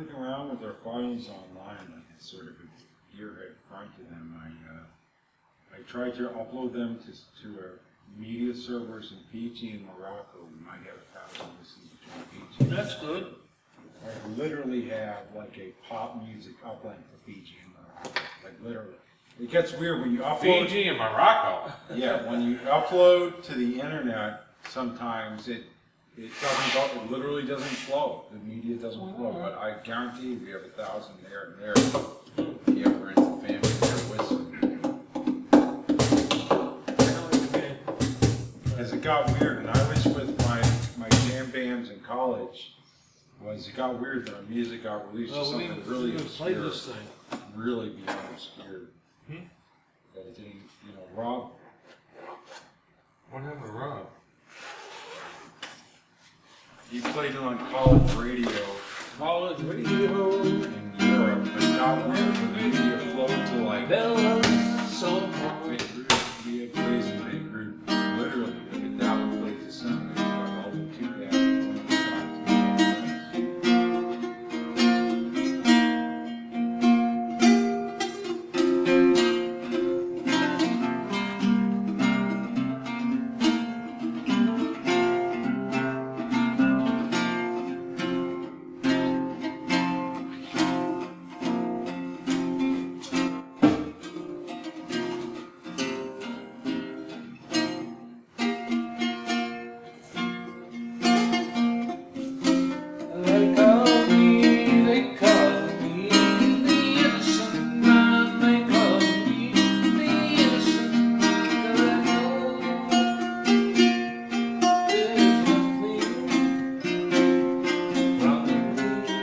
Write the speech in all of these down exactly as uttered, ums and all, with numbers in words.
playing around with our files online, like it's sort of a gearhead front to them. I uh, I tried to upload them to to a media servers in Fiji and Morocco. We might have a thousand listens between Fiji. That's good. I literally have like a pop music uplink for Fiji and Morocco. Like literally. It gets weird when you upload. Fiji and Morocco. Yeah, when you upload to the internet, sometimes it it doesn't go. It literally doesn't flow. The media doesn't flow. But I guarantee we have a thousand there and there. If you ever into family there with some. As it got weird, and I was with my my jam bands in college. Was it got weird when our music got released to Well, we something didn't, really we didn't play obscure, this thing. really beyond obscure. Hmm? That it didn't, you know, Rob. What happened to Rob? He played it on college radio College radio. in Europe, but got weird when the media flowed to like. Bella, so Wait, we had plays in that group. Literally, like a thousand plays a Sunday. All the two guys. They call me, they call me the innocent man. They call me the innocent man. 'Cause I know there's nothing wrong with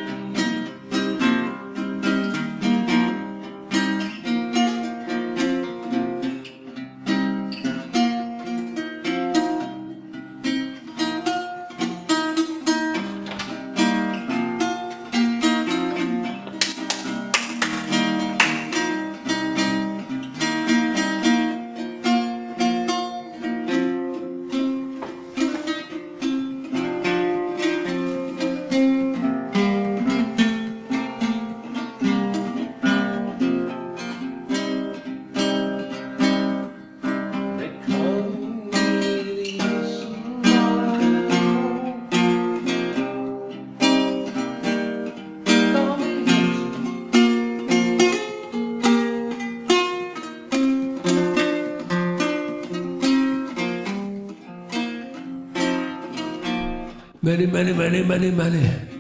They call me the innocent man. Call me Many, many, many, many, many.